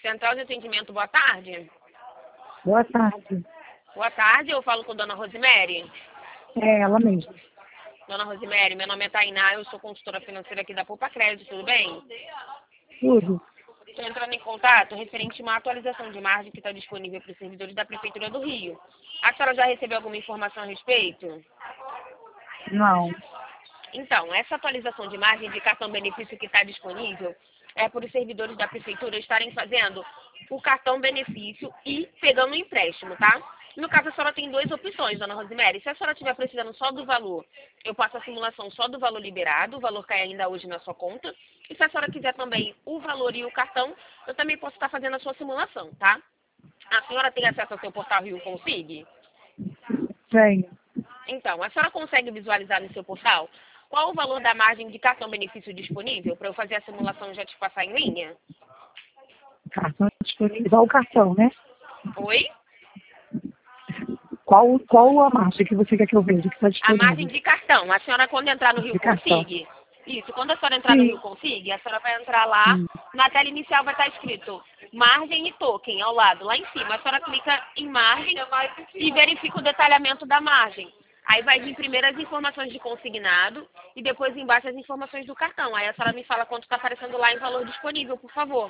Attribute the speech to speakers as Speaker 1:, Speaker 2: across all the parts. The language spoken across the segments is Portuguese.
Speaker 1: Central de Atendimento, boa tarde.
Speaker 2: Boa tarde.
Speaker 1: Boa tarde, eu falo com Dona Rosemary.
Speaker 2: É ela mesma.
Speaker 1: Dona Rosemary, meu nome é Tainá, eu sou consultora financeira aqui da Poupa Crédito, tudo bem?
Speaker 2: Tudo.
Speaker 1: Estou entrando em contato referente a uma atualização de margem que está disponível para os servidores da Prefeitura do Rio. A senhora já recebeu alguma informação a respeito?
Speaker 2: Não.
Speaker 1: Então, essa atualização de margem de cartão benefício que está disponível é por os servidores da Prefeitura estarem fazendo o cartão benefício e pegando o empréstimo, tá? No caso, a senhora tem duas opções, Dona Rosemary. Se a senhora estiver precisando só do valor, eu passo a simulação só do valor liberado, o valor cai ainda hoje na sua conta. E se a senhora quiser também o valor e o cartão, eu também posso estar fazendo a sua simulação, tá? A senhora tem acesso ao seu portal Rio Consig?
Speaker 2: Tenho.
Speaker 1: Então, a senhora consegue visualizar no seu portal qual o valor da margem de cartão benefício disponível para eu fazer a simulação e já te passar em linha?
Speaker 2: Cartão disponível. Igual o cartão, né?
Speaker 1: Oi?
Speaker 2: Qual a margem que você quer que eu veja que está
Speaker 1: A
Speaker 2: disponível?
Speaker 1: margem de cartão. A senhora, quando entrar no Rio
Speaker 2: De cartão.
Speaker 1: Consig, isso, quando a senhora entrar no
Speaker 2: Sim.
Speaker 1: Rio Consig, a senhora vai entrar lá, na tela inicial vai estar escrito margem e token ao lado, lá em cima. A senhora clica em margem e verifica o detalhamento da margem. Aí vai vir primeiro as informações de consignado e depois embaixo as informações do cartão. Aí a senhora me fala quanto está aparecendo lá em valor disponível, por favor.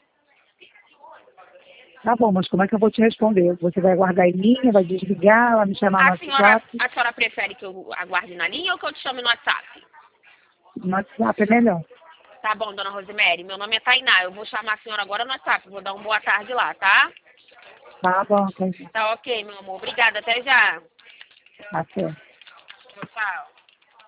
Speaker 2: Tá bom, mas como é que eu vou te responder? Você vai guardar em linha, vai desligar, vai me chamar no WhatsApp?
Speaker 1: A senhora prefere que eu aguarde na linha ou que eu te chame no WhatsApp?
Speaker 2: No WhatsApp é melhor.
Speaker 1: Tá bom, Dona Rosemary. Meu nome é Tainá. Eu vou chamar a senhora agora no WhatsApp. Vou dar uma boa tarde lá, tá?
Speaker 2: Tá bom, tá.
Speaker 1: Tá ok, meu amor. Obrigada. Até já.
Speaker 2: Até.
Speaker 1: Tchau.